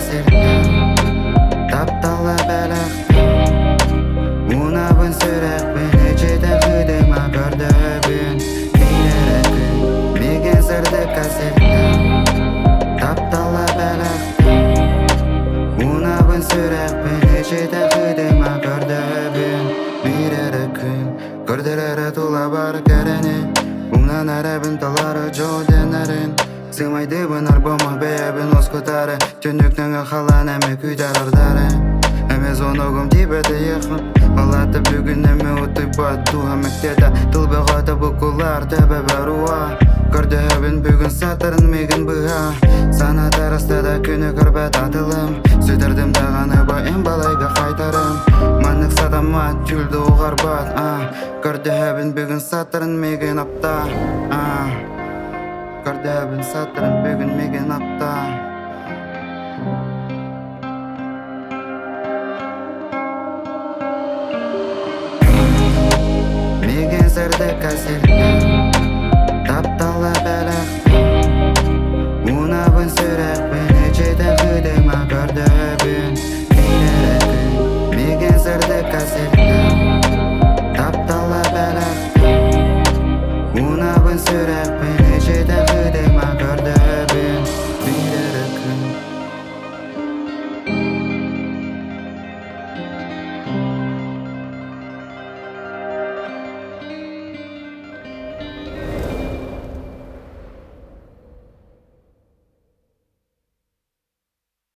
kasirdim Taptala belaqdim Unabın sürekbin Ecede hıdıma gördübün Minerekün Megen sırdı kasirdim Taptala belaqdim Unabın sürekbin Ecede hıdıma gördübün Minerekün Gördülere tula bar kereni Undan arabın taları jodenerin Sığmaydı bınar bomah beyabın oskutары Tönüknüңі қалан әмі күйдер ардары Әмез онығым тибеті еқін Балаты бүгін әмі ұты бат Туға мәктеді Тылбы ғаты бұқылар тәбі баруа Көрді әбін бүгін сатырын мегін бұға Сана тарыстада күні көрбәт атылым Сөйдірдім дағаны байым балайға қайтарым Манық садамат жүлді оғар бат Көрді әбін бүгін сатырын мегін апта Көрді әбін сатырын бүгін мегін апта Megen sırdı kasirdim